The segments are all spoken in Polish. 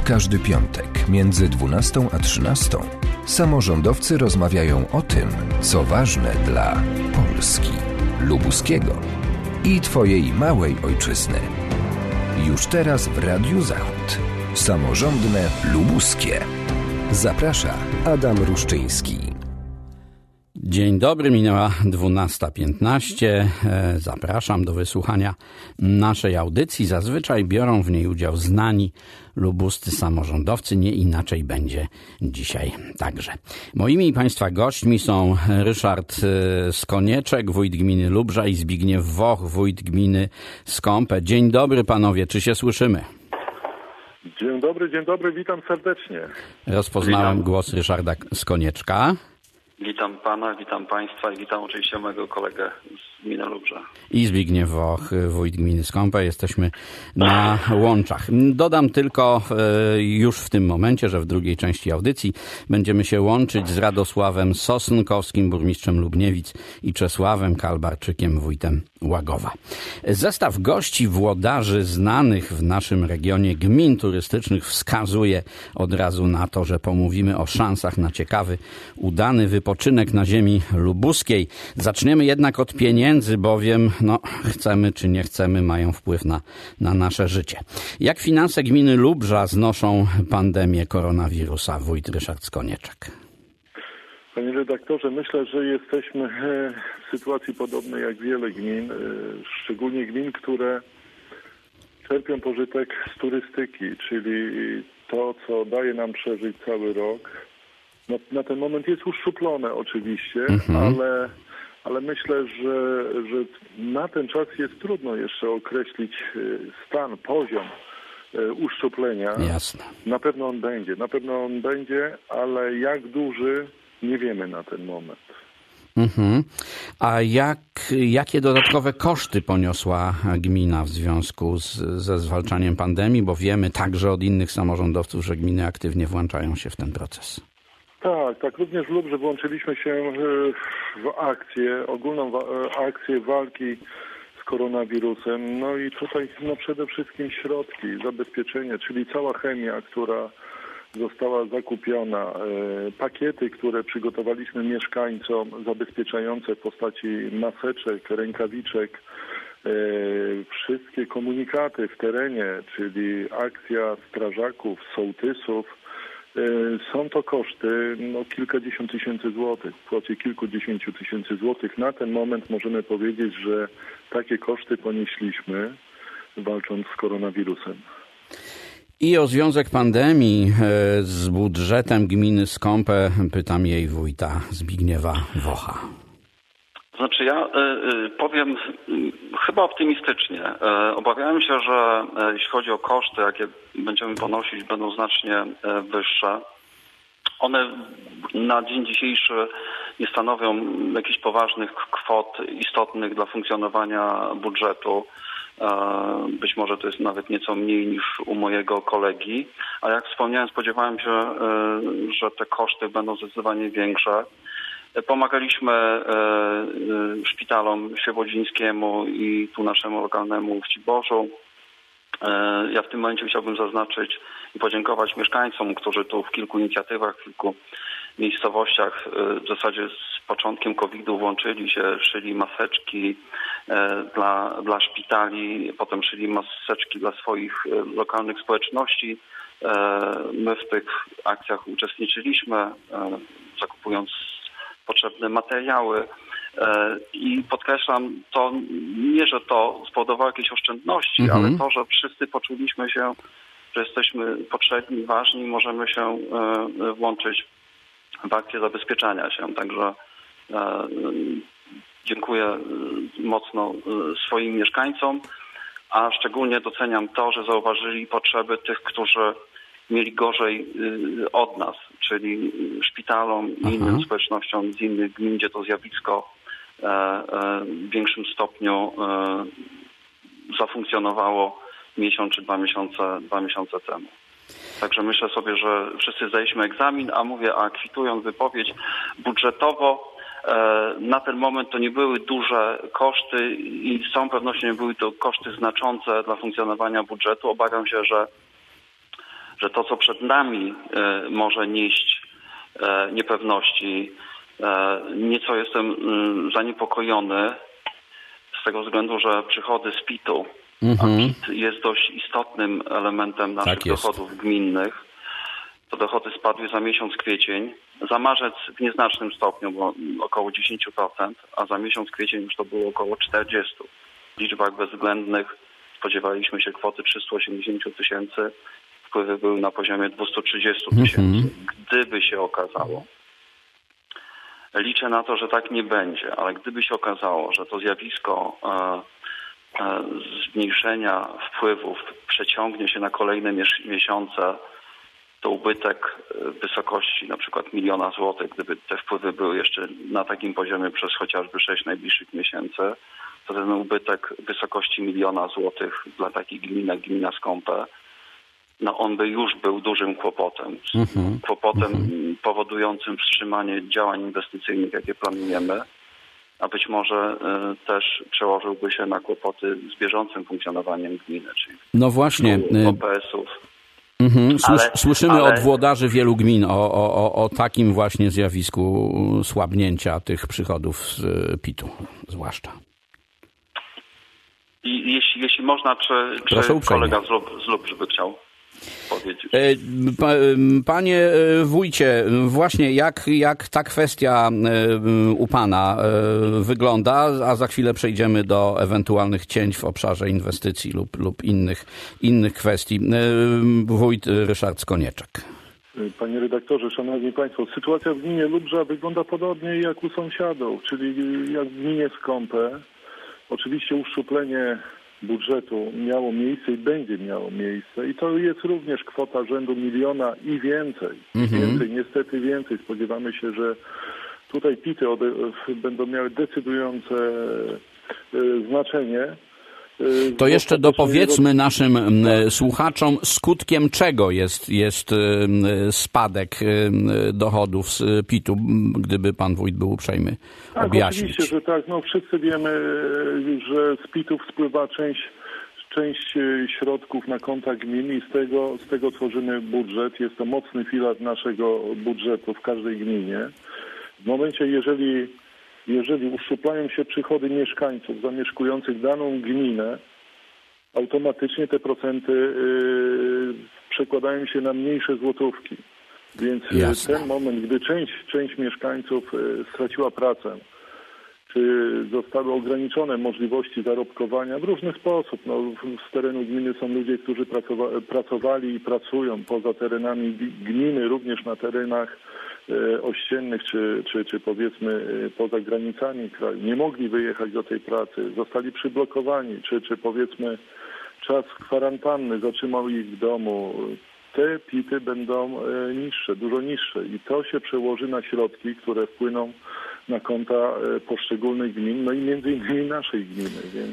Każdy piątek między 12 a 13 samorządowcy rozmawiają o tym, co ważne dla Polski, lubuskiego i Twojej małej ojczyzny. Już teraz w Radiu Zachód. Samorządne Lubuskie. Zaprasza Adam Ruszczyński. Dzień dobry, minęła 12:15. Zapraszam do wysłuchania naszej audycji. Zazwyczaj biorą w niej udział znani lubuscy samorządowcy. Nie inaczej będzie dzisiaj także. Moimi i Państwa gośćmi są Ryszard Skonieczek, wójt gminy Lubrza, i Zbigniew Woch, wójt gminy Skąpe. Dzień dobry panowie, czy się słyszymy? Dzień dobry, witam serdecznie. Rozpoznałem głos Ryszarda Skonieczka. Witam pana, witam państwa i witam oczywiście mojego kolegę z gminy Lubrza. I Zbigniew Woch, wójt gminy Skąpe. Jesteśmy na łączach. Dodam tylko już w tym momencie, że w drugiej części audycji będziemy się łączyć z Radosławem Sosnkowskim, burmistrzem Lubniewic, i Czesławem Kalbarczykiem, wójtem Łagowa. Zestaw gości włodarzy znanych w naszym regionie gmin turystycznych wskazuje od razu na to, że pomówimy o szansach na ciekawy, udany wypoczynek na ziemi lubuskiej. Zaczniemy jednak od pieniędzy, bowiem chcemy czy nie chcemy, mają wpływ na nasze życie. Jak finanse gminy Lubrza znoszą pandemię koronawirusa? Wójt Ryszard Skonieczek. Panie redaktorze, myślę, że jesteśmy w sytuacji podobnej jak wiele gmin, szczególnie gmin, które czerpią pożytek z turystyki, czyli to, co daje nam przeżyć cały rok. Na ten moment jest uszczuplone oczywiście, ale myślę, że na ten czas jest trudno jeszcze określić stan, poziom uszczuplenia. Jasne. Na pewno on będzie, ale jak duży, nie wiemy na ten moment. A jakie dodatkowe koszty poniosła gmina w związku ze zwalczaniem pandemii? Bo wiemy także od innych samorządowców, że gminy aktywnie włączają się w ten proces. Tak, również w Lubrze włączyliśmy się w akcję, ogólną akcję walki z koronawirusem. No i tutaj przede wszystkim środki, zabezpieczenie, czyli cała chemia, która została zakupiona, pakiety, które przygotowaliśmy mieszkańcom, zabezpieczające w postaci maseczek, rękawiczek, wszystkie komunikaty w terenie, czyli akcja strażaków, sołtysów. Są to koszty kilkadziesiąt tysięcy złotych, w kwocie kilkudziesięciu tysięcy złotych. Na ten moment możemy powiedzieć, że takie koszty ponieśliśmy, walcząc z koronawirusem. I o związek pandemii z budżetem gminy Skąpe pytam jej wójta Zbigniewa Wocha. Znaczy ja powiem chyba optymistycznie. Obawiałem się, że jeśli chodzi o koszty, jakie będziemy ponosić, będą znacznie wyższe. One na dzień dzisiejszy nie stanowią jakichś poważnych kwot istotnych dla funkcjonowania budżetu. Być może to jest nawet nieco mniej niż u mojego kolegi, a jak wspomniałem, spodziewałem się, że te koszty będą zdecydowanie większe. Pomagaliśmy szpitalom świebodzińskiemu i tu naszemu lokalnemu w Ciborzu. Ja w tym momencie chciałbym zaznaczyć i podziękować mieszkańcom, którzy tu w kilku inicjatywach, w kilku miejscowościach w zasadzie z początkiem COVID-u włączyli się, szyli maseczki dla szpitali, potem szyli maseczki dla swoich lokalnych społeczności. My w tych akcjach uczestniczyliśmy, zakupując potrzebne materiały i podkreślam to nie, że to spowodowało jakieś oszczędności, ale to, że wszyscy poczuliśmy się, że jesteśmy potrzebni, ważni, możemy się włączyć w akcję zabezpieczania się. Także dziękuję mocno swoim mieszkańcom, a szczególnie doceniam to, że zauważyli potrzeby tych, którzy mieli gorzej od nas, czyli szpitalom i innym społecznościom z innych gmin, gdzie to zjawisko w większym stopniu zafunkcjonowało miesiąc czy 2 miesiące temu. Także myślę sobie, że wszyscy zdaliśmy egzamin, a kwitując wypowiedź budżetowo, na ten moment to nie były duże koszty i z całą pewnością nie były to koszty znaczące dla funkcjonowania budżetu. Obawiam się, że że to, co przed nami może nieść niepewności, nieco jestem zaniepokojony z tego względu, że przychody z PIT-u, a PIT jest dość istotnym elementem naszych dochodów gminnych, to dochody spadły za miesiąc kwiecień, za marzec w nieznacznym stopniu, bo około 10%, a za miesiąc kwiecień już to było około 40%. W liczbach bezwzględnych spodziewaliśmy się kwoty 380 000, wpływy były na poziomie 230 000. Gdyby się okazało, liczę na to, że tak nie będzie, ale gdyby się okazało, że to zjawisko zmniejszenia wpływów przeciągnie się na kolejne miesiące, to ubytek w wysokości na przykład 1 000 000 złotych, gdyby te wpływy były jeszcze na takim poziomie przez chociażby 6 najbliższych miesięcy, to ten ubytek w wysokości 1 000 000 złotych dla takich gmin jak gmina Skąpe, no on by już był dużym kłopotem. Kłopotem powodującym wstrzymanie działań inwestycyjnych, jakie planujemy, a być może też przełożyłby się na kłopoty z bieżącym funkcjonowaniem gminy, czyli no właśnie. OPS-ów. Słyszymy od włodarzy wielu gmin o takim właśnie zjawisku słabnięcia tych przychodów z PIT-u zwłaszcza. I jeśli można, czy kolega z Lubrzy by chciał powiedzieć? Panie wójcie, właśnie jak ta kwestia u pana wygląda, a za chwilę przejdziemy do ewentualnych cięć w obszarze inwestycji lub innych kwestii. Wójt Ryszard Skonieczek. Panie redaktorze, szanowni państwo, sytuacja w gminie Lubrza wygląda podobnie jak u sąsiadów, czyli jak w gminie Skąpe. Oczywiście uszczuplenie budżetu miało miejsce i będzie miało miejsce i to jest również kwota rzędu 1 000 000 i więcej. Niestety więcej. Spodziewamy się, że tutaj PIT-y będą miały decydujące znaczenie. To jeszcze dopowiedzmy naszym słuchaczom, skutkiem czego jest spadek dochodów z PIT-u, gdyby pan wójt był uprzejmy objaśnić. Oczywiście, że tak. No, wszyscy wiemy, że z PIT-u spływa część środków na konta gmin i z tego tworzymy budżet. Jest to mocny filar naszego budżetu w każdej gminie. W momencie, jeżeli uszczuplają się przychody mieszkańców zamieszkujących daną gminę, automatycznie te procenty przekładają się na mniejsze złotówki. Więc ten moment, gdy część mieszkańców straciła pracę, czy zostały ograniczone możliwości zarobkowania w różny sposób. No, z terenu gminy są ludzie, którzy pracowali i pracują poza terenami gminy, również na terenach ościennych, czy powiedzmy poza granicami kraju. Nie mogli wyjechać do tej pracy, zostali przyblokowani, czy powiedzmy czas kwarantanny zatrzymał ich w domu. Te PIT-y będą niższe, dużo niższe i to się przełoży na środki, które wpłyną na konta poszczególnych gmin, no i między innymi naszej gminy, więc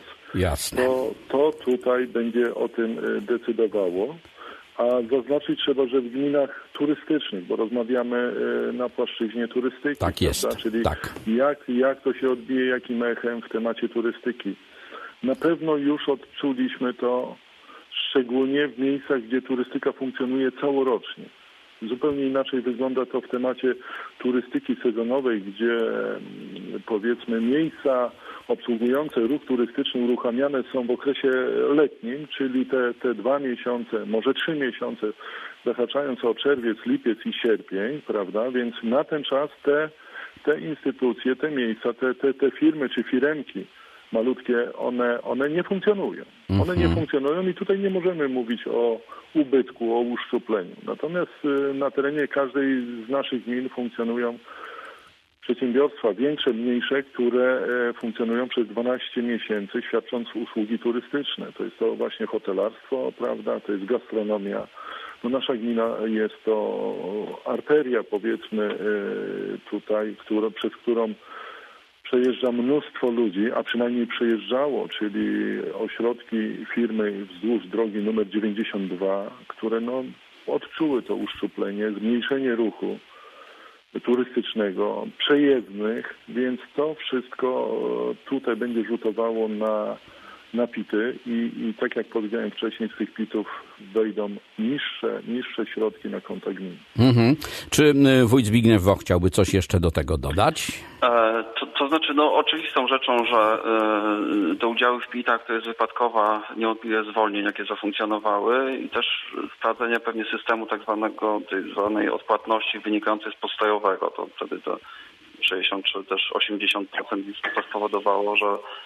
to tutaj będzie o tym decydowało. A zaznaczyć trzeba, że w gminach turystycznych, bo rozmawiamy na płaszczyźnie turystyki. Tak jest. Prawda? Czyli jak to się odbije, jakim echem w temacie turystyki. Na pewno już odczuliśmy to szczególnie w miejscach, gdzie turystyka funkcjonuje całorocznie. Zupełnie inaczej wygląda to w temacie turystyki sezonowej, gdzie powiedzmy miejsca obsługujące ruch turystyczny uruchamiane są w okresie letnim, czyli te 2 miesiące, może 3 miesiące, zahaczając o czerwiec, lipiec i sierpień, prawda? Więc na ten czas te instytucje, te miejsca, te firmy czy firemki malutkie, one nie funkcjonują. One nie funkcjonują i tutaj nie możemy mówić o ubytku, o uszczupleniu. Natomiast na terenie każdej z naszych gmin funkcjonują przedsiębiorstwa, większe, mniejsze, które funkcjonują przez 12 miesięcy, świadcząc usługi turystyczne. To jest to właśnie hotelarstwo, prawda, to jest gastronomia. No nasza gmina jest to arteria, powiedzmy, tutaj, przez którą przejeżdża mnóstwo ludzi, a przynajmniej przejeżdżało, czyli ośrodki, firmy wzdłuż drogi numer 92, które odczuły to uszczuplenie, zmniejszenie ruchu turystycznego, przejezdnych, więc to wszystko tutaj będzie rzutowało napity i tak jak powiedziałem wcześniej, z tych pitów dojdą niższe środki na konta gminy. Czy wójt Zbigniew Woch chciałby coś jeszcze do tego dodać? To znaczy, oczywistą rzeczą, że te udziały w PIT-ach to jest wypadkowa niewątpliwie zwolnień, jakie zafunkcjonowały i też wprowadzenie pewnie systemu tak zwanej odpłatności wynikającej z postojowego. To wtedy to 60 czy też 80% to spowodowało,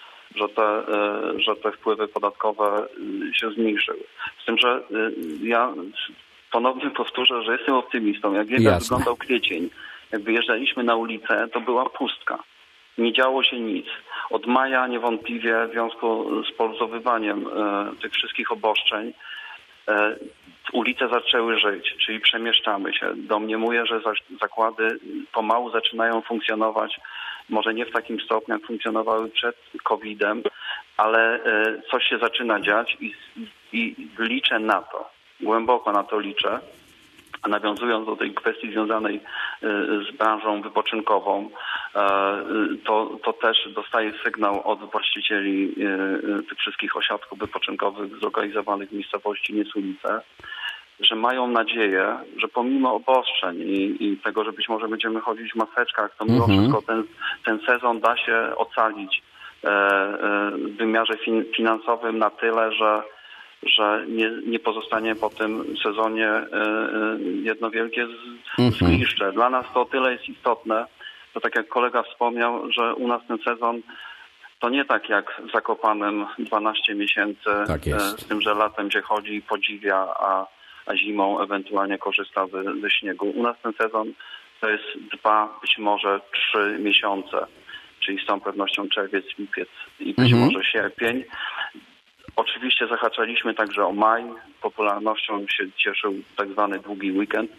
że te wpływy podatkowe się zmniejszyły. Z tym, że ja ponownie powtórzę, że jestem optymistą. Jak wiem, jak wyglądał kwiecień, jak wyjeżdżaliśmy na ulicę, to była pustka. Nie działo się nic. Od maja niewątpliwie w związku z poluzowywaniem tych wszystkich obostrzeń ulice zaczęły żyć, czyli przemieszczamy się. Domniemuję, że zakłady pomału zaczynają funkcjonować, może nie w takim stopniu, jak funkcjonowały przed COVID-em, ale coś się zaczyna dziać i liczę na to, głęboko na to liczę. A nawiązując do tej kwestii związanej z branżą wypoczynkową, to też dostaję sygnał od właścicieli tych wszystkich ośrodków wypoczynkowych zlokalizowanych w miejscowości Niesulice, że mają nadzieję, że pomimo obostrzeń i tego, że być może będziemy chodzić w maseczkach, to mimo wszystko ten sezon da się ocalić w wymiarze finansowym na tyle, że nie pozostanie po tym sezonie jedno wielkie zgliszcze. Dla nas to o tyle jest istotne, to tak jak kolega wspomniał, że u nas ten sezon to nie tak jak w Zakopanem 12 miesięcy, tak z tym, że latem się chodzi i podziwia, a zimą ewentualnie korzysta ze śniegu. U nas ten sezon to jest 2, być może 3 miesiące, czyli z tą pewnością czerwiec, lipiec i być może sierpień. Oczywiście zahaczaliśmy także o maj. Popularnością się cieszył tak zwany długi weekend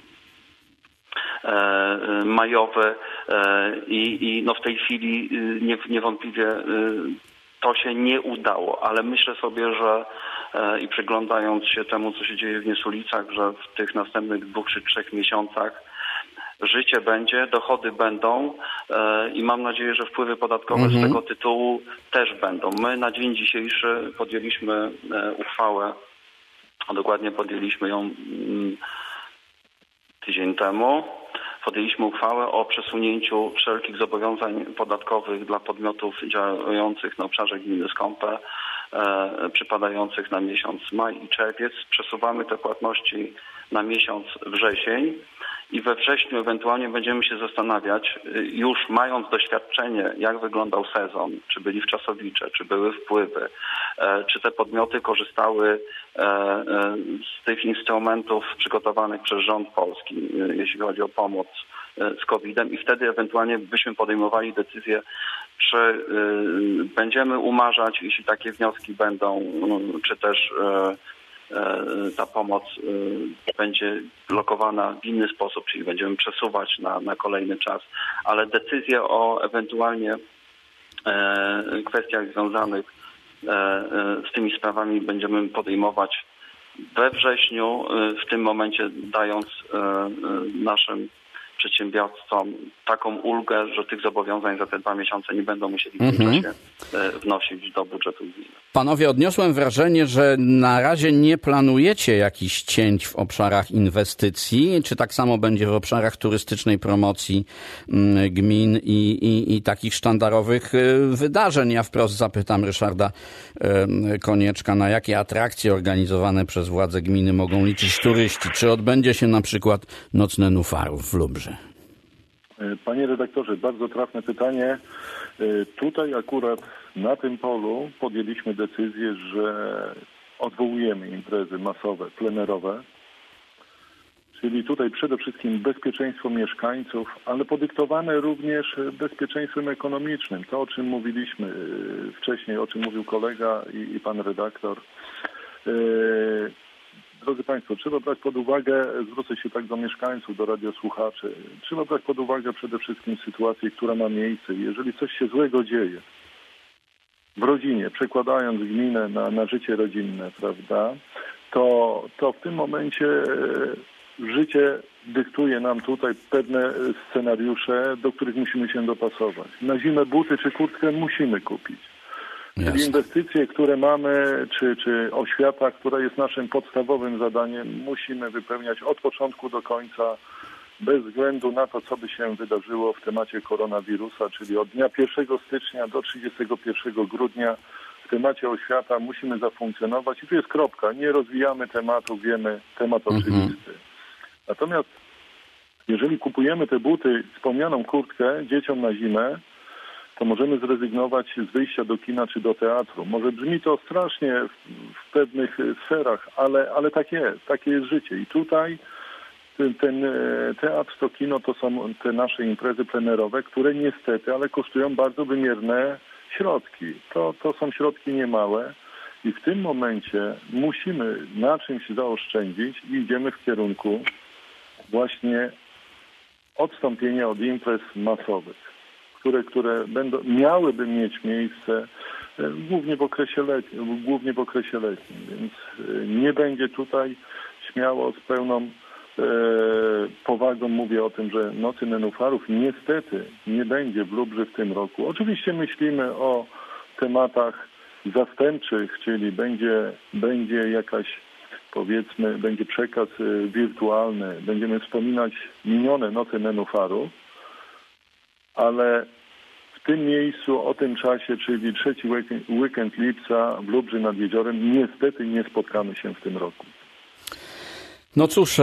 majowy i w tej chwili niewątpliwie to się nie udało, ale myślę sobie, że i przyglądając się temu, co się dzieje w Niesulicach, że w tych następnych 2 czy 3 miesiącach życie będzie, dochody będą i mam nadzieję, że wpływy podatkowe z tego tytułu też będą. My na dzień dzisiejszy podjęliśmy uchwałę, a dokładnie podjęliśmy ją tydzień temu. Podjęliśmy uchwałę o przesunięciu wszelkich zobowiązań podatkowych dla podmiotów działających na obszarze gminy Skąpe, przypadających na miesiąc maj i czerwiec. Przesuwamy te płatności na miesiąc wrzesień i we wrześniu ewentualnie będziemy się zastanawiać, już mając doświadczenie, jak wyglądał sezon, czy byli wczasowicze, czy były wpływy, czy te podmioty korzystały z tych instrumentów przygotowanych przez rząd polski, jeśli chodzi o pomoc z COVID-em i wtedy ewentualnie byśmy podejmowali decyzję, czy będziemy umarzać, jeśli takie wnioski będą, czy też ta pomoc będzie lokowana w inny sposób, czyli będziemy przesuwać na kolejny czas, ale decyzje o ewentualnie kwestiach związanych z tymi sprawami będziemy podejmować we wrześniu, w tym momencie dając naszym przedsiębiorcom taką ulgę, że tych zobowiązań za te 2 miesiące nie będą musieli w tym czasie wnosić do budżetu gminy. Panowie, odniosłem wrażenie, że na razie nie planujecie jakichś cięć w obszarach inwestycji. Czy tak samo będzie w obszarach turystycznej promocji gmin i takich sztandarowych wydarzeń? Ja wprost zapytam Ryszarda Konieczka, na jakie atrakcje organizowane przez władze gminy mogą liczyć turyści? Czy odbędzie się na przykład nocne Nufarów w Lubrze? Panie redaktorze, bardzo trafne pytanie. Tutaj akurat na tym polu podjęliśmy decyzję, że odwołujemy imprezy masowe, plenerowe. Czyli tutaj przede wszystkim bezpieczeństwo mieszkańców, ale podyktowane również bezpieczeństwem ekonomicznym. To, o czym mówiliśmy wcześniej, o czym mówił kolega i pan redaktor. Drodzy Państwo, trzeba brać pod uwagę, zwrócę się tak do mieszkańców, do radiosłuchaczy, trzeba brać pod uwagę przede wszystkim sytuację, która ma miejsce. Jeżeli coś się złego dzieje w rodzinie, przekładając gminę na życie rodzinne, prawda, to w tym momencie życie dyktuje nam tutaj pewne scenariusze, do których musimy się dopasować. Na zimę buty czy kurtkę musimy kupić. Czyli inwestycje, które mamy, czy oświata, która jest naszym podstawowym zadaniem, musimy wypełniać od początku do końca, bez względu na to, co by się wydarzyło w temacie koronawirusa, czyli od dnia 1 stycznia do 31 grudnia w temacie oświata musimy zafunkcjonować i tu jest kropka. Nie rozwijamy tematu, wiemy, temat oczywisty. Natomiast jeżeli kupujemy te buty, wspomnianą kurtkę dzieciom na zimę, to możemy zrezygnować z wyjścia do kina czy do teatru. Może brzmi to strasznie w pewnych sferach, ale takie jest życie. I tutaj ten teatr, to kino, to są te nasze imprezy plenerowe, które niestety, ale kosztują bardzo wymierne środki. To są środki niemałe i w tym momencie musimy na czymś zaoszczędzić i idziemy w kierunku właśnie odstąpienia od imprez masowych, które miałyby mieć miejsce głównie w okresie letnim, więc nie będzie tutaj śmiało z pełną powagą mówię o tym, że Nocy Nenufarów niestety nie będzie w Lubrzy w tym roku. Oczywiście myślimy o tematach zastępczych, czyli będzie jakaś, powiedzmy, będzie przekaz wirtualny, będziemy wspominać minione Noce Nenufarów, ale w tym miejscu, o tym czasie, czyli trzeci weekend lipca w Lubrzy nad Jeziorem, niestety nie spotkamy się w tym roku. No cóż,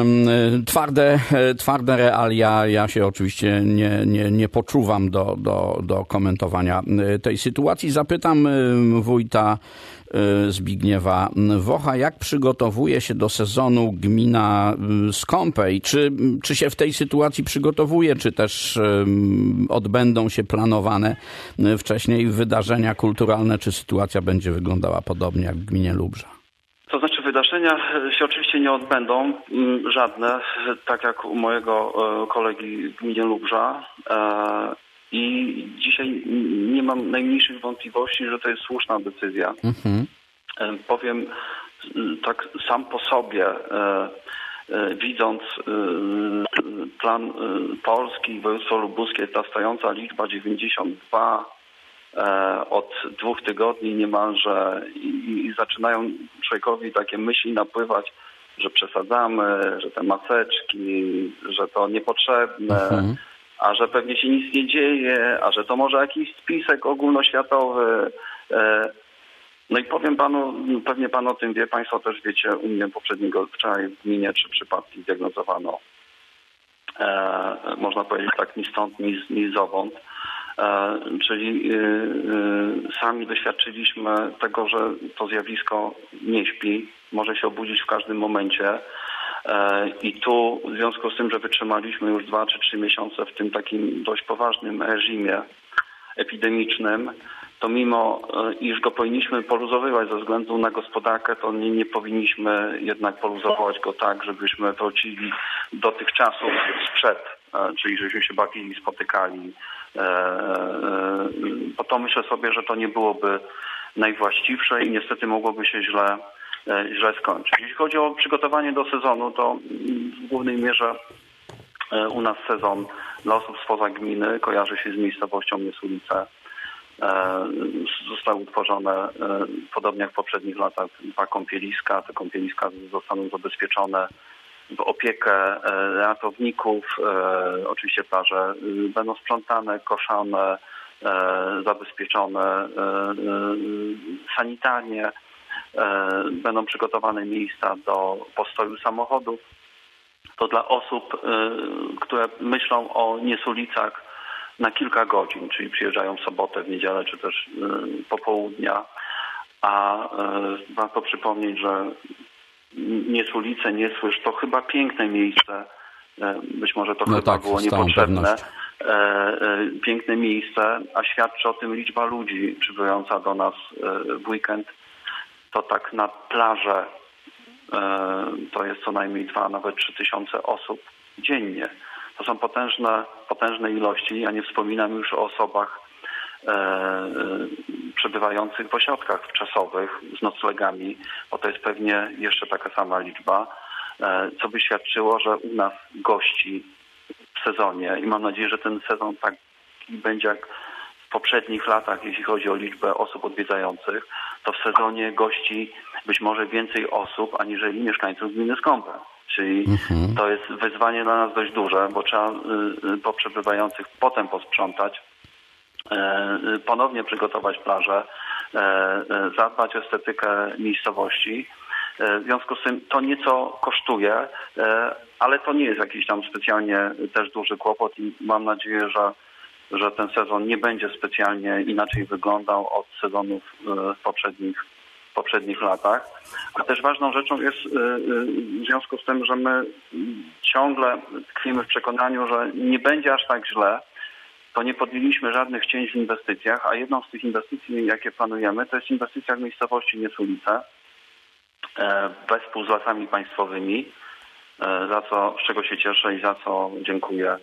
twarde realia. Ja się oczywiście nie poczuwam do komentowania tej sytuacji. Zapytam wójta Zbigniewa Wocha, jak przygotowuje się do sezonu gmina Skąpej? Czy się w tej sytuacji przygotowuje, czy też odbędą się planowane wcześniej wydarzenia kulturalne, czy sytuacja będzie wyglądała podobnie jak w gminie Lubrza? To znaczy wydarzenia się oczywiście nie odbędą, żadne, tak jak u mojego kolegi w gminie Lubrza. I dzisiaj nie mam najmniejszych wątpliwości, że to jest słuszna decyzja. Powiem tak sam po sobie, widząc plan Polski, województwo lubuskie, ta stojąca liczba 92 od 2 tygodni niemalże i zaczynają człowiekowi takie myśli napływać, że przesadzamy, że te maseczki, że to niepotrzebne, a że pewnie się nic nie dzieje, a że to może jakiś spisek ogólnoświatowy. No i powiem panu, pewnie pan o tym wie, państwo też wiecie, u mnie wczoraj w gminie 3 przypadki zdiagnozowano, można powiedzieć tak ni stąd, ni zowąd. Czyli sami doświadczyliśmy tego, że to zjawisko nie śpi, może się obudzić w każdym momencie i tu w związku z tym, że wytrzymaliśmy już 2 czy 3 miesiące w tym takim dość poważnym reżimie epidemicznym, to mimo iż go powinniśmy poluzowywać ze względu na gospodarkę, to nie powinniśmy jednak poluzować go tak, żebyśmy wrócili do tych czasów sprzed, czyli żebyśmy się bawili, spotykali. Bo to myślę sobie, że to nie byłoby najwłaściwsze i niestety mogłoby się źle skończyć. Jeśli chodzi o przygotowanie do sezonu, to w głównej mierze u nas sezon dla osób spoza gminy kojarzy się z miejscowością Niesulice. Zostały utworzone, podobnie jak w poprzednich latach, 2 kąpieliska. Te kąpieliska zostaną zabezpieczone w opiekę ratowników. Oczywiście plaże będą sprzątane, koszone, zabezpieczone sanitarnie. Będą przygotowane miejsca do postoju samochodów. To dla osób, które myślą o Niesulicach na kilka godzin, czyli przyjeżdżają w sobotę, w niedzielę, czy też popołudnia. A warto przypomnieć, że Niesulice, Niesłysz to chyba piękne miejsce. Być może to chyba było niepotrzebne. Piękne miejsce, a świadczy o tym liczba ludzi przybyjąca do nas w weekend. To tak na plażę to jest co najmniej 2, nawet 3 tysiące osób dziennie. To są potężne ilości. Ja nie wspominam już o osobach przebywających w ośrodkach wczasowych z noclegami, bo to jest pewnie jeszcze taka sama liczba, co by świadczyło, że u nas gości w sezonie i mam nadzieję, że ten sezon taki będzie jak w poprzednich latach, jeśli chodzi o liczbę osób odwiedzających, to w sezonie gości być może więcej osób aniżeli mieszkańców gminy Skąpe. Czyli to jest wyzwanie dla nas dość duże, bo trzeba po przebywających potem posprzątać, ponownie przygotować plażę, zadbać o estetykę miejscowości. W związku z tym to nieco kosztuje, ale to nie jest jakiś tam specjalnie też duży kłopot i mam nadzieję, że ten sezon nie będzie specjalnie inaczej wyglądał od sezonów w poprzednich latach. A też ważną rzeczą jest w związku z tym, że my ciągle tkwimy w przekonaniu, że nie będzie aż tak źle, to nie podjęliśmy żadnych cięć w inwestycjach, a jedną z tych inwestycji, jakie planujemy, to jest inwestycja w miejscowości Niesulice, wespół z Lasami Państwowymi, z czego się cieszę i za co dziękuję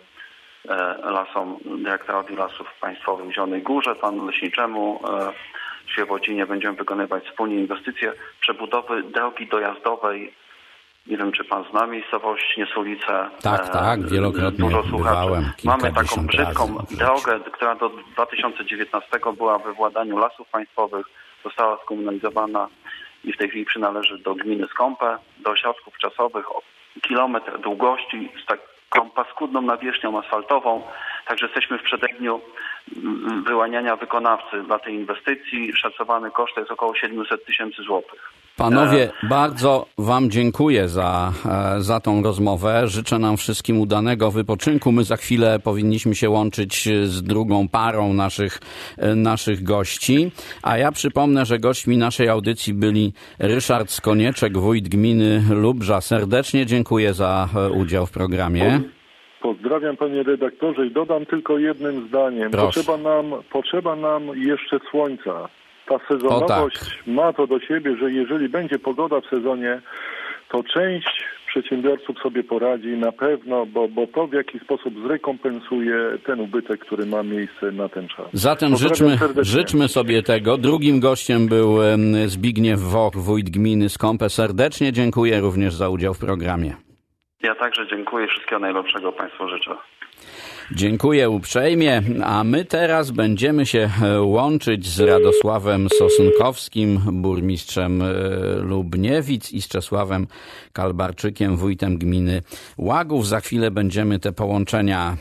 dyrektorowi Lasów Państwowych w Zielonej Górze, panu leśniczemu. W Świebodzinie będziemy wykonywać wspólnie inwestycje przebudowy drogi dojazdowej. Nie wiem, czy pan zna miejscowość Niesulice. Tak, wielokrotnie bywałem. Mamy taką brzydką drogę, która do 2019 była we władaniu Lasów Państwowych, została skomunalizowana i w tej chwili przynależy do gminy Skąpe, do ośrodków czasowych o kilometr długości z taką paskudną nawierzchnią asfaltową. Także jesteśmy w przededniu wyłaniania wykonawcy dla tej inwestycji. Szacowany koszt jest około 700 000 złotych. Panowie, bardzo wam dziękuję za tą rozmowę. Życzę nam wszystkim udanego wypoczynku. My za chwilę powinniśmy się łączyć z drugą parą naszych gości. A ja przypomnę, że gośćmi naszej audycji byli Ryszard Skonieczek, wójt gminy Lubrza. Serdecznie dziękuję za udział w programie. Pozdrawiam, panie redaktorze, i dodam tylko jednym zdaniem. Potrzeba nam jeszcze słońca. Ta sezonowość ma to do siebie, że jeżeli będzie pogoda w sezonie, to część przedsiębiorców sobie poradzi na pewno, bo to w jakiś sposób zrekompensuje ten ubytek, który ma miejsce na ten czas. Zatem życzmy sobie tego. Drugim gościem był Zbigniew Woch, wójt gminy Skąpe. Serdecznie dziękuję również za udział w programie. Ja także dziękuję. Wszystkiego najlepszego państwu życzę. Dziękuję uprzejmie, a my teraz będziemy się łączyć z Radosławem Sosunkowskim, burmistrzem Lubniewic, i z Czesławem Kalbarczykiem, wójtem gminy Łagów. Za chwilę będziemy te połączenia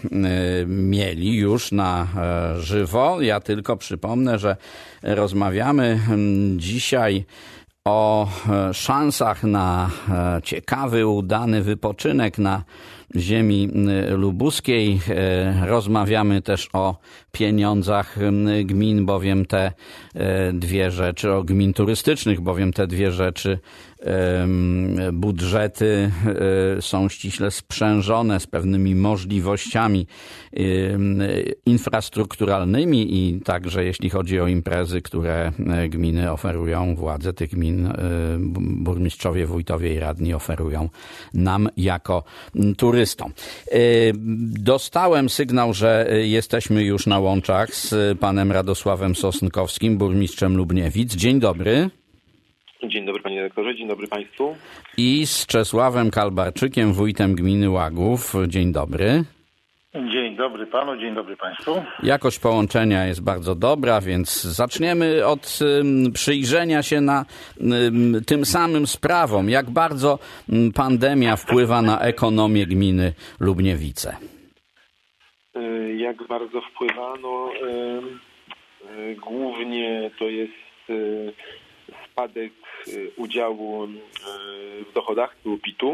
mieli już na żywo. Ja tylko przypomnę, że rozmawiamy dzisiaj o szansach na ciekawy, udany wypoczynek na ziemi lubuskiej. Rozmawiamy też o pieniądzach gmin, bowiem te dwie rzeczy, o gmin turystycznych, bowiem te dwie rzeczy, budżety są ściśle sprzężone z pewnymi możliwościami infrastrukturalnymi i także jeśli chodzi o imprezy, które gminy oferują, władze tych gmin, burmistrzowie, wójtowie i radni oferują nam jako turystom. Dostałem sygnał, że jesteśmy już na łączach z panem Radosławem Sosunkowskim, burmistrzem Lubniewic. Dzień dobry. Dzień dobry panie dyrektorze, dzień dobry państwu. I z Czesławem Kalbarczykiem, wójtem gminy Łagów. Dzień dobry. Dzień dobry panu, dzień dobry państwu. Jakość połączenia jest bardzo dobra, więc zaczniemy od przyjrzenia się na tym samym sprawom. Jak bardzo pandemia wpływa na ekonomię gminy Lubniewice? Jak bardzo wpływa? Głównie to jest spadek udziału w dochodach PIT-u.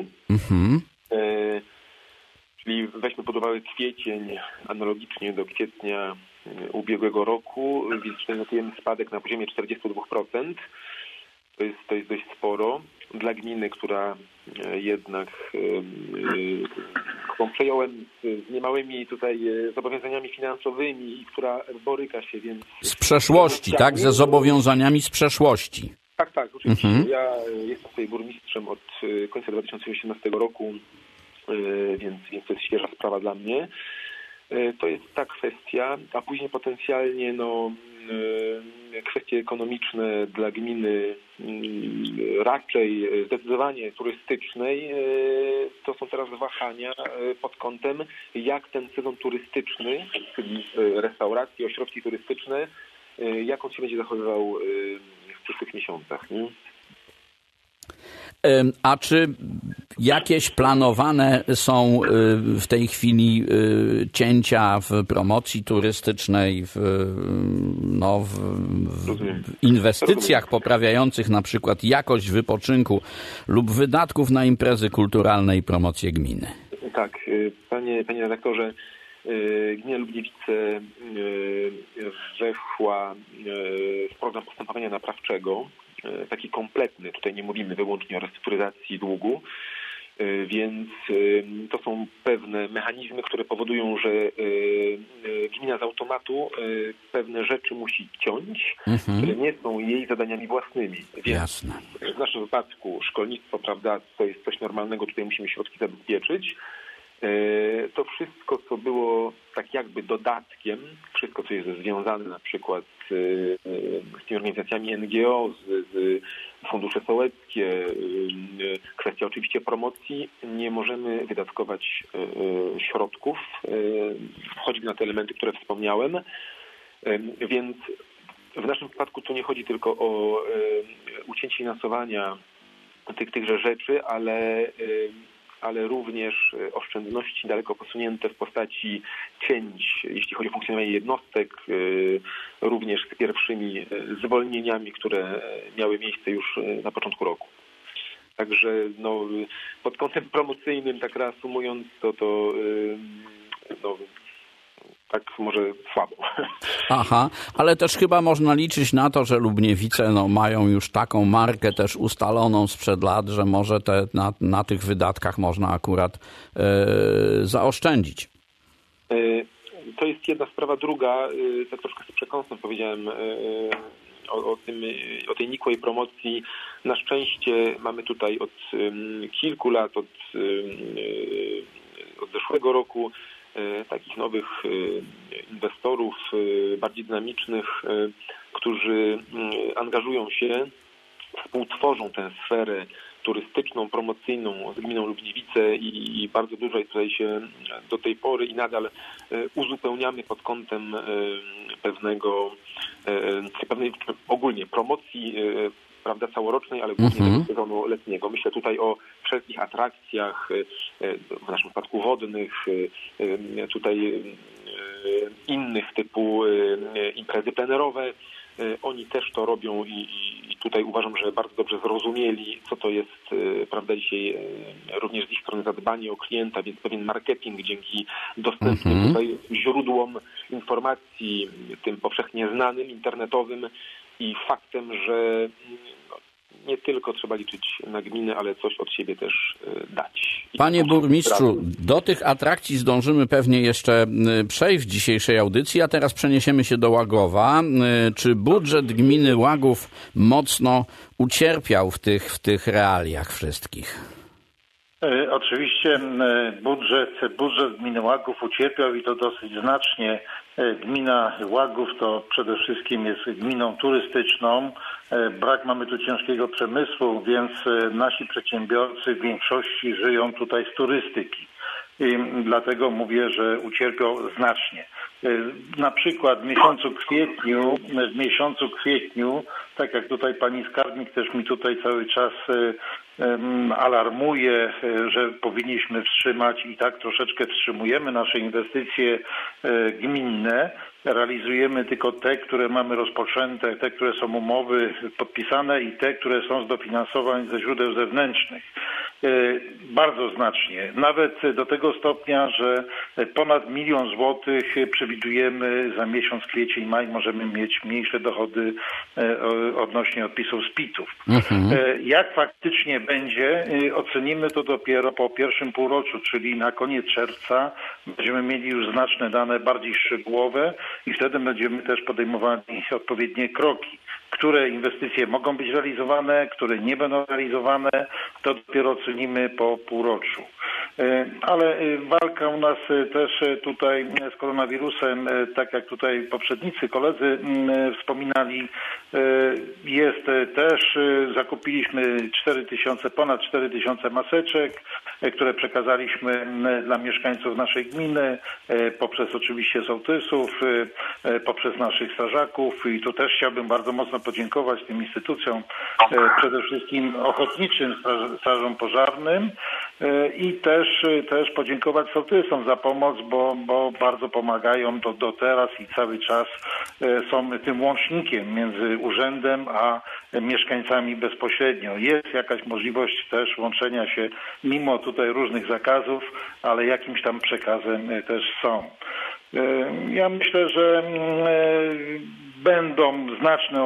Czyli weźmy pod uwagę kwiecień, analogicznie do kwietnia ubiegłego roku, więc tutaj notujemy spadek na poziomie 42%. To jest dość sporo. Dla gminy, która jednak którą przejąłem z niemałymi tutaj zobowiązaniami finansowymi i która boryka się więc... Z przeszłości, tak? Ze zobowiązaniami z przeszłości. Tak, oczywiście. Ja jestem tutaj burmistrzem od końca 2018 roku, więc to jest świeża sprawa dla mnie. To jest ta kwestia, a później potencjalnie kwestie ekonomiczne dla gminy raczej zdecydowanie turystycznej, to są teraz wahania pod kątem, jak ten sezon turystyczny, czyli restauracje, ośrodki turystyczne, jak on się będzie zachowywał w przyszłych miesiącach. Nie? A czy jakieś planowane są w tej chwili cięcia w promocji turystycznej, w inwestycjach poprawiających na przykład jakość wypoczynku lub wydatków na imprezy kulturalne i promocję gminy? Tak, panie redaktorze, Gmina Lubniewice weszła w program postępowania naprawczego, taki kompletny, tutaj nie mówimy wyłącznie o restrukturyzacji długu, więc to są pewne mechanizmy, które powodują, że gmina z automatu pewne rzeczy musi ciąć, które nie są jej zadaniami własnymi. Więc jasne. W naszym wypadku szkolnictwo, prawda, to jest coś normalnego, tutaj musimy środki zabezpieczyć. To wszystko, co było tak jakby dodatkiem, wszystko, co jest związane na przykład z tymi organizacjami NGO, z fundusze sołeckie, kwestia oczywiście promocji, nie możemy wydatkować środków, choćby na te elementy, które wspomniałem, więc w naszym przypadku tu nie chodzi tylko o ucięcie finansowania tychże rzeczy, ale również oszczędności daleko posunięte w postaci cięć, jeśli chodzi o funkcjonowanie jednostek, również z pierwszymi zwolnieniami, które miały miejsce już na początku roku. Także pod kątem promocyjnym, tak reasumując, to tak może słabo. Aha, ale też chyba można liczyć na to, że Lubniewice mają już taką markę też ustaloną sprzed lat, że może na tych wydatkach można akurat zaoszczędzić. To jest jedna sprawa. Druga, tak troszkę z przekąsem powiedziałem o tej nikłej promocji. Na szczęście mamy tutaj od kilku lat, od zeszłego roku takich nowych inwestorów, bardziej dynamicznych, którzy angażują się, współtworzą tę sferę turystyczną, promocyjną z gminą Lubniewice i bardzo dużo tutaj się do tej pory i nadal uzupełniamy pod kątem pewnej ogólnie promocji, prawda, całorocznej, ale głównie tego sezonu letniego. Myślę tutaj o wszelkich atrakcjach, w naszym przypadku wodnych, tutaj innych typu imprezy plenerowe. Oni też to robią i tutaj uważam, że bardzo dobrze zrozumieli, co to jest, prawda, dzisiaj również z ich strony zadbanie o klienta, więc pewien marketing dzięki dostępnym tutaj źródłom informacji, tym powszechnie znanym, internetowym i faktem, że nie tylko trzeba liczyć na gminę, ale coś od siebie też dać. Panie burmistrzu, do tych atrakcji zdążymy pewnie jeszcze przejść w dzisiejszej audycji, a teraz przeniesiemy się do Łagowa. Czy budżet gminy Łagów mocno ucierpiał w tych realiach wszystkich? Oczywiście budżet gminy Łagów ucierpiał i to dosyć znacznie. Gmina Łagów to przede wszystkim jest gminą turystyczną. Brak mamy tu ciężkiego przemysłu, więc nasi przedsiębiorcy w większości żyją tutaj z turystyki. I dlatego mówię, że ucierpiał znacznie. Na przykład w miesiącu kwietniu, tak jak tutaj pani skarbnik też mi tutaj cały czas alarmuje, że powinniśmy wstrzymać i tak troszeczkę wstrzymujemy nasze inwestycje gminne. Realizujemy tylko te, które mamy rozpoczęte, te, które są umowy podpisane i te, które są z dofinansowań ze źródeł zewnętrznych. Bardzo znacznie. Nawet do tego stopnia, że ponad 1 000 000 złotych przewidujemy za miesiąc kwiecień, maj możemy mieć mniejsze dochody odnośnie odpisów z PIT-ów. Jak faktycznie będzie, ocenimy to dopiero po pierwszym półroczu, czyli na koniec czerwca będziemy mieli już znaczne dane bardziej szczegółowe i wtedy będziemy też podejmowali odpowiednie kroki. Które inwestycje mogą być realizowane, które nie będą realizowane, to dopiero ocenimy po półroczu. Ale walka u nas też tutaj z koronawirusem, tak jak tutaj poprzednicy koledzy wspominali, jest też, zakupiliśmy ponad 4000 maseczek, które przekazaliśmy dla mieszkańców naszej gminy, poprzez oczywiście sołtysów, poprzez naszych strażaków i tu też chciałbym bardzo mocno podziękować tym instytucjom, przede wszystkim ochotniczym strażom pożarnym i też podziękować sołtysom za pomoc, bo bardzo pomagają do teraz i cały czas są tym łącznikiem między urzędem a mieszkańcami bezpośrednio. Jest jakaś możliwość też łączenia się mimo tutaj różnych zakazów, ale jakimś tam przekazem też są. Ja myślę, że będą znaczne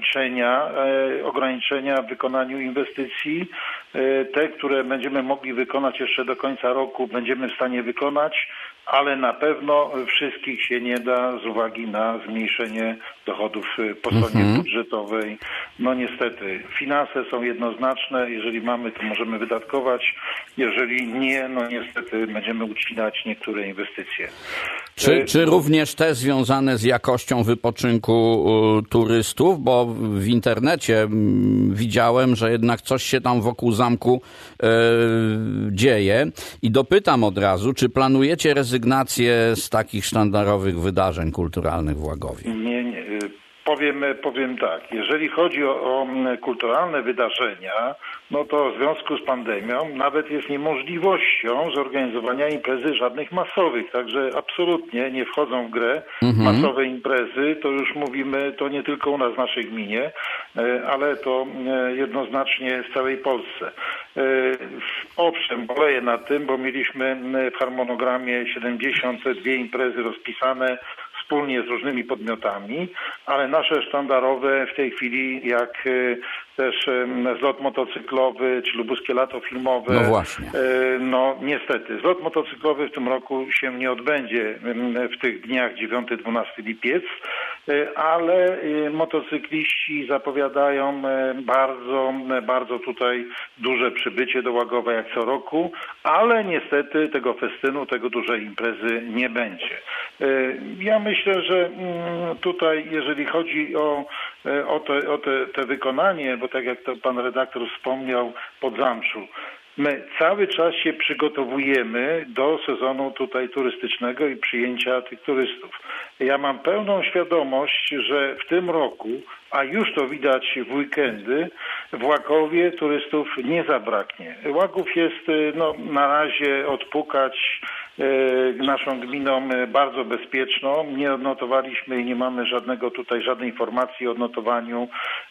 ograniczenia w wykonaniu inwestycji. Te, które będziemy mogli wykonać jeszcze do końca roku, będziemy w stanie wykonać, ale na pewno wszystkich się nie da z uwagi na zmniejszenie dochodów po stronie budżetowej. No niestety, finanse są jednoznaczne. Jeżeli mamy, to możemy wydatkować. Jeżeli nie, no niestety będziemy ucinać niektóre inwestycje. Czy również te związane z jakością wypoczynku turystów? Bo w internecie widziałem, że jednak coś się tam wokół zamku dzieje. I dopytam od razu, czy planujecie rezygnację z takich sztandarowych wydarzeń kulturalnych w Łagowie? Nie. Powiem tak, jeżeli chodzi o kulturalne wydarzenia, no to w związku z pandemią nawet jest niemożliwością zorganizowania imprezy żadnych masowych, także absolutnie nie wchodzą w grę masowe imprezy, to już mówimy, to nie tylko u nas w naszej gminie, ale to jednoznacznie w całej Polsce. Owszem, boleję nad tym, bo mieliśmy w harmonogramie 72 imprezy rozpisane wspólnie z różnymi podmiotami, ale nasze sztandarowe w tej chwili, jak też zlot motocyklowy, czy lubuskie lato filmowe. No właśnie. No niestety, zlot motocyklowy w tym roku się nie odbędzie w tych dniach 9-12 lipiec, ale motocykliści zapowiadają bardzo tutaj duże przybycie do Łagowa jak co roku, ale niestety tego festynu, tego dużej imprezy nie będzie. Ja myślę, że tutaj, jeżeli chodzi o te wykonanie, bo tak jak to pan redaktor wspomniał, pod Zamczu, my cały czas się przygotowujemy do sezonu tutaj turystycznego i przyjęcia tych turystów. Ja mam pełną świadomość, że w tym roku, a już to widać w weekendy, w Łagowie turystów nie zabraknie. Łagów jest na razie odpukać naszą gminą bardzo bezpieczną. Nie odnotowaliśmy i nie mamy żadnej informacji o odnotowaniu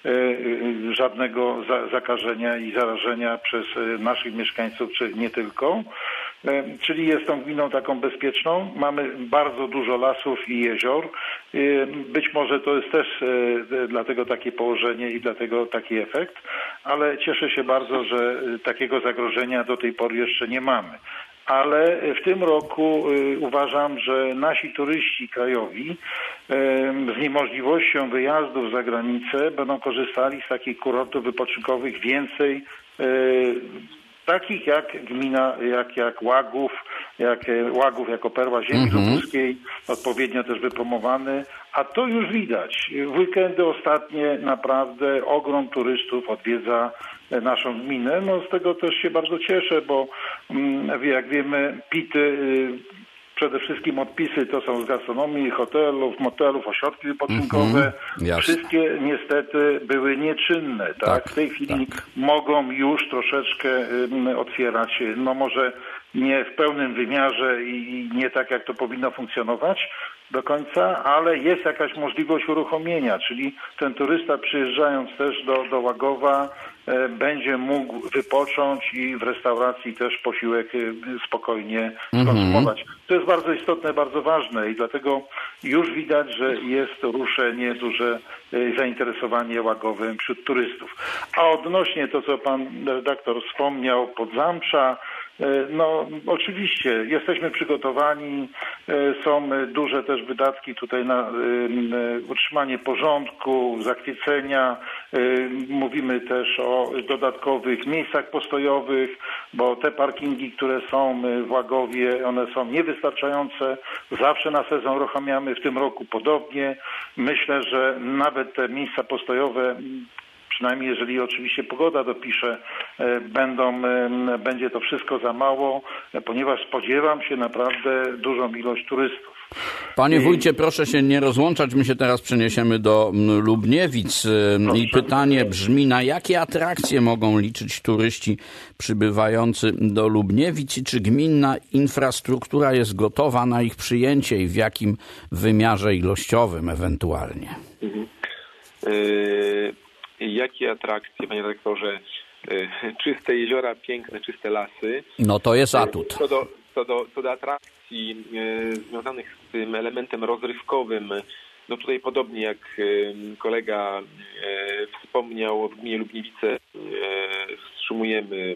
żadnego zakażenia i zarażenia przez naszych mieszkańców, czy nie tylko. Czyli jest tą gminą taką bezpieczną. Mamy bardzo dużo lasów i jezior. Być może to jest też dlatego takie położenie i dlatego taki efekt, ale cieszę się bardzo, że takiego zagrożenia do tej pory jeszcze nie mamy. Ale w tym roku uważam, że nasi turyści krajowi z niemożliwością wyjazdów za granicę będą korzystali z takich kurortów wypoczynkowych więcej, takich jak gmina, jak Łagów jako perła ziemi lubuskiej, odpowiednio też wypromowany, a to już widać. W weekendy ostatnie naprawdę ogrom turystów odwiedza naszą gminę. No z tego też się bardzo cieszę, bo jak wiemy, PIT-y, przede wszystkim odpisy to są z gastronomii, hotelów, motelów, ośrodki wypoczynkowe. Wszystkie niestety były nieczynne. Tak? W tej chwili mogą już troszeczkę otwierać, no może nie w pełnym wymiarze i nie tak jak to powinno funkcjonować do końca, ale jest jakaś możliwość uruchomienia, czyli ten turysta przyjeżdżając też do Łagowa będzie mógł wypocząć i w restauracji też posiłek spokojnie skonsumować. To jest bardzo istotne, bardzo ważne i dlatego już widać, że jest ruszenie, duże zainteresowanie Łagowem wśród turystów. A odnośnie to, co pan redaktor wspomniał, Podzamcza, No oczywiście jesteśmy przygotowani, są duże też wydatki tutaj na utrzymanie porządku, zakwiecenia. Mówimy też o dodatkowych miejscach postojowych, bo te parkingi, które są w Łagowie, one są niewystarczające. Zawsze na sezon uruchamiamy, w tym roku podobnie. Myślę, że nawet te miejsca postojowe, przynajmniej jeżeli oczywiście pogoda dopisze, będzie to wszystko za mało, ponieważ spodziewam się naprawdę dużą ilość turystów. Panie wójcie, proszę się nie rozłączać, my się teraz przeniesiemy do Lubniewic i pytanie brzmi, na jakie atrakcje mogą liczyć turyści przybywający do Lubniewic i czy gminna infrastruktura jest gotowa na ich przyjęcie i w jakim wymiarze ilościowym ewentualnie? Jakie atrakcje, panie redaktorze? Czyste jeziora, piękne, czyste lasy. No to jest atut. Co do atrakcji związanych z tym elementem rozrywkowym, no tutaj podobnie jak kolega wspomniał, w gminie Lubniewice wstrzymujemy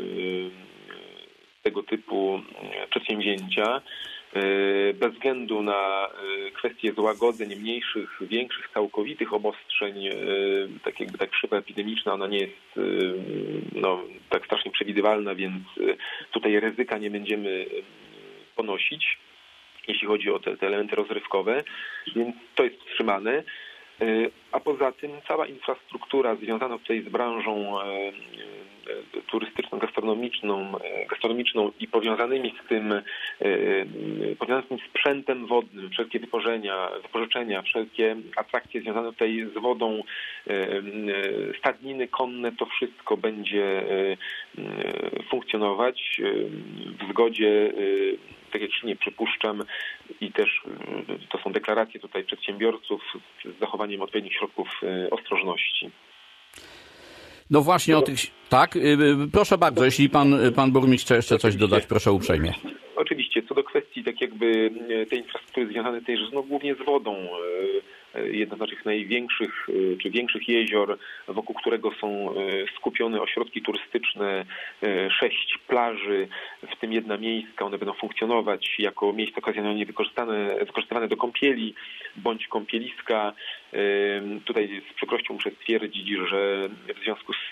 tego typu przedsięwzięcia. Bez względu na kwestie złagodzeń mniejszych, większych, całkowitych obostrzeń, tak krzywa epidemiczna, ona nie jest tak strasznie przewidywalna, więc tutaj ryzyka nie będziemy ponosić, jeśli chodzi o te elementy rozrywkowe, więc to jest wstrzymane. A poza tym cała infrastruktura związana tutaj z branżą turystyczną, gastronomiczną i powiązanymi z tym sprzętem wodnym, wszelkie wypożyczenia, wszelkie atrakcje związane tutaj z wodą, stadniny konne, to wszystko będzie funkcjonować w zgodzie, tak jak silnie przypuszczam, i też to są deklaracje tutaj przedsiębiorców, z zachowaniem odpowiednich środków ostrożności. No właśnie o tych... Tak? Proszę bardzo, jeśli pan burmistrz chce jeszcze coś dodać, proszę uprzejmie. Oczywiście, co do kwestii tak jakby tej infrastruktury związanej też głównie z wodą, jedno z naszych największych czy większych jezior, wokół którego są skupione ośrodki turystyczne, 6 plaży, w tym jedna miejska. One będą funkcjonować jako miejsca okazjonalnie wykorzystywane do kąpieli bądź kąpieliska. Tutaj z przykrością muszę stwierdzić, że w związku z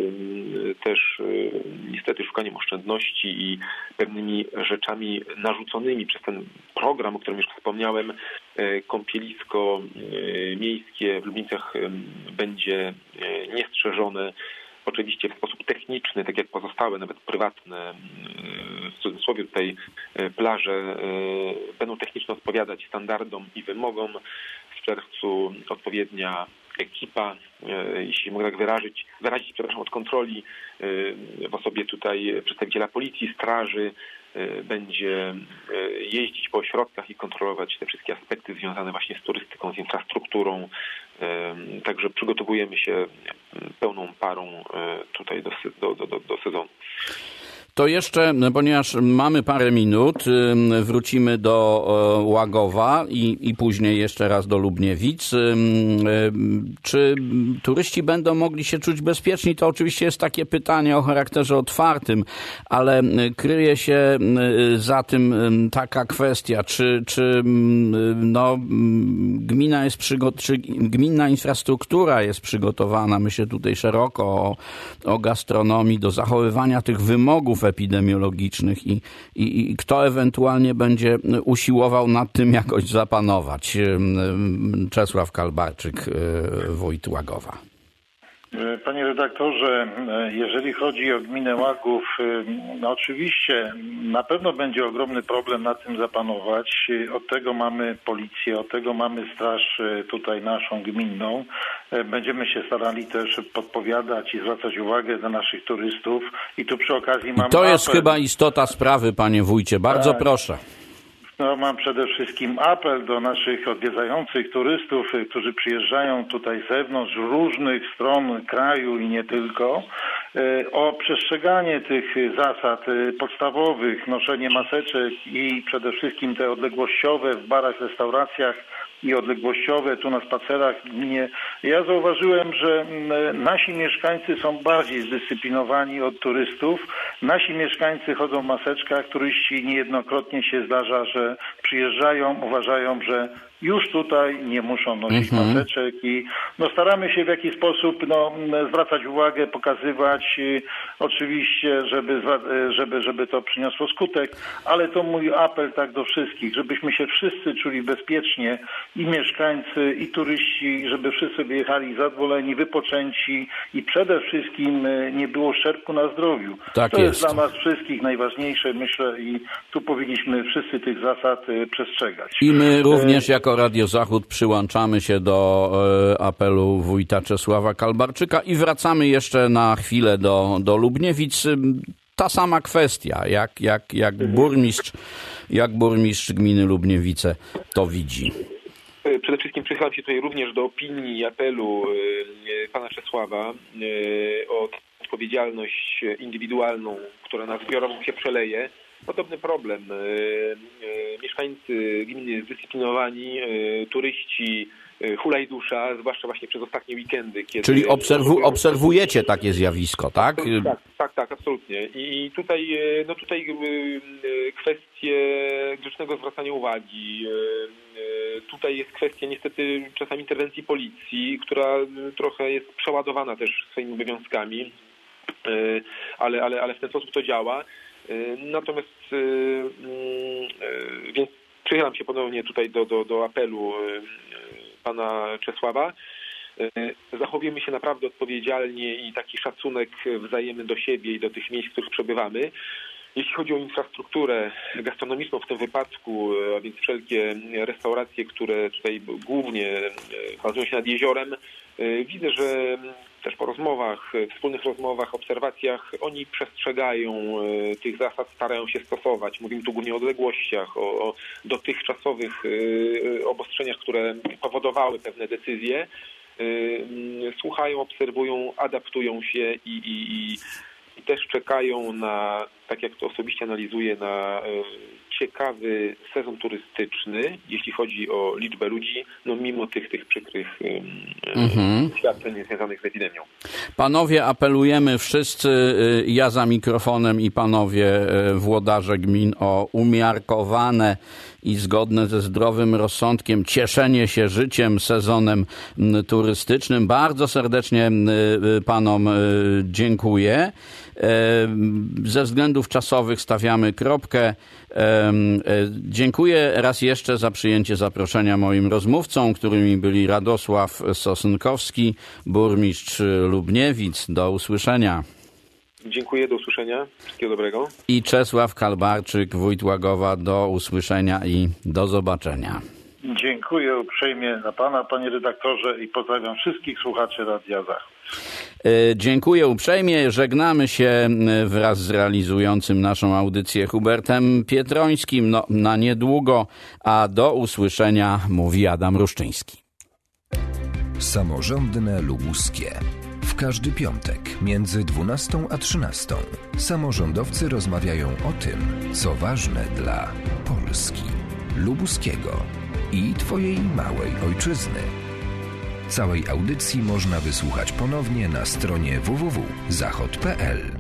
też niestety szukaniem oszczędności i pewnymi rzeczami narzuconymi przez ten program, o którym już wspomniałem, kąpielisko miejskie w Lubnicach będzie niestrzeżone. Oczywiście w sposób techniczny, tak jak pozostałe, nawet prywatne, w cudzysłowie tutaj plaże, będą technicznie odpowiadać standardom i wymogom. W czerwcu odpowiednia ekipa, jeśli mogę tak wyrazić, od kontroli w osobie tutaj przedstawiciela policji, straży, będzie jeździć po ośrodkach i kontrolować te wszystkie aspekty związane właśnie z turystyką, z infrastrukturą. Także przygotowujemy się pełną parą tutaj do sezonu. To jeszcze, ponieważ mamy parę minut, wrócimy do Łagowa i później jeszcze raz do Lubniewic. Czy turyści będą mogli się czuć bezpieczni? To oczywiście jest takie pytanie o charakterze otwartym, ale kryje się za tym taka kwestia, czy gminna infrastruktura jest przygotowana, myślę tutaj szeroko o gastronomii, do zachowywania tych wymogów epidemiologicznych i kto ewentualnie będzie usiłował nad tym jakoś zapanować? Czesław Kalbarczyk, wójt Łagowa. Panie redaktorze, jeżeli chodzi o gminę Łagów, no oczywiście na pewno będzie ogromny problem nad tym zapanować. Od tego mamy policję, od tego mamy straż tutaj naszą gminną. Będziemy się starali też podpowiadać i zwracać uwagę na naszych turystów. I tu przy okazji mam to jest chyba istota sprawy, panie wójcie. Bardzo proszę. No, mam przede wszystkim apel do naszych odwiedzających turystów, którzy przyjeżdżają tutaj z zewnątrz, różnych stron kraju i nie tylko, o przestrzeganie tych zasad podstawowych, noszenie maseczek i przede wszystkim te odległościowe w barach, restauracjach i odległościowe, tu na spacerach gminie. Ja zauważyłem, że nasi mieszkańcy są bardziej zdyscyplinowani od turystów. Nasi mieszkańcy chodzą w maseczkach, turyści niejednokrotnie się zdarza, że przyjeżdżają, uważają, że już tutaj nie muszą nosić maseczek i staramy się w jakiś sposób zwracać uwagę, pokazywać oczywiście, żeby to przyniosło skutek, ale to mój apel tak do wszystkich, żebyśmy się wszyscy czuli bezpiecznie, i mieszkańcy, i turyści, żeby wszyscy wyjechali zadowoleni, wypoczęci i przede wszystkim nie było uszczerbku na zdrowiu. Tak to jest dla nas wszystkich najważniejsze, myślę, i tu powinniśmy wszyscy tych zasad przestrzegać. I my również jako Radio Zachód przyłączamy się do apelu wójta Czesława Kalbarczyka i wracamy jeszcze na chwilę do Lubniewic. Ta sama kwestia, jak burmistrz gminy Lubniewice to widzi. Przede wszystkim przychylam się tutaj również do opinii i apelu pana Czesława o odpowiedzialność indywidualną, która na zbiorową się przeleje. Podobny problem. Mieszkańcy gminy zdyscyplinowani, turyści, hulajdusza, zwłaszcza właśnie przez ostatnie weekendy. Kiedy Czyli obserwujecie takie zjawisko, tak? Tak, absolutnie. I tutaj kwestie grzecznego zwracania uwagi. Tutaj jest kwestia niestety czasami interwencji policji, która trochę jest przeładowana też swoimi obowiązkami, ale w ten sposób to działa. Natomiast więc przychylam się ponownie tutaj do apelu pana Czesława. Zachowujemy się naprawdę odpowiedzialnie i taki szacunek wzajemny do siebie i do tych miejsc, w których przebywamy. Jeśli chodzi o infrastrukturę gastronomiczną w tym wypadku, a więc wszelkie restauracje, które tutaj głównie bazują się nad jeziorem, widzę, że też po rozmowach, wspólnych rozmowach, obserwacjach, oni przestrzegają tych zasad, starają się stosować. Mówimy tu głównie o odległościach, o dotychczasowych obostrzeniach, które powodowały pewne decyzje. Słuchają, obserwują, adaptują się i też czekają na, tak jak to osobiście analizuję, na ciekawy sezon turystyczny, jeśli chodzi o liczbę ludzi, mimo tych przykrych świadczeń związanych z epidemią. Panowie, apelujemy wszyscy, ja za mikrofonem i panowie włodarze gmin, o umiarkowane i zgodne ze zdrowym rozsądkiem cieszenie się życiem, sezonem turystycznym. Bardzo serdecznie panom dziękuję. Ze względów czasowych stawiamy kropkę. Dziękuję raz jeszcze za przyjęcie zaproszenia moim rozmówcom, którymi byli Radosław Sosynkowski, burmistrz Lubniewic. Do usłyszenia. Dziękuję, do usłyszenia. Wszystkiego dobrego. I Czesław Kalbarczyk, wójt Łagowa. Do usłyszenia i do zobaczenia. Dziękuję uprzejmie za pana, panie redaktorze, i pozdrawiam wszystkich słuchaczy Radia Zachód. Dziękuję uprzejmie. Żegnamy się wraz z realizującym naszą audycję Hubertem Pietrońskim. Na niedługo, a do usłyszenia mówi Adam Ruszczyński. Samorządne Lubuskie. W każdy piątek między 12 a 13 samorządowcy rozmawiają o tym, co ważne dla Polski, lubuskiego i twojej małej ojczyzny. Całej audycji można wysłuchać ponownie na stronie www.zachod.pl.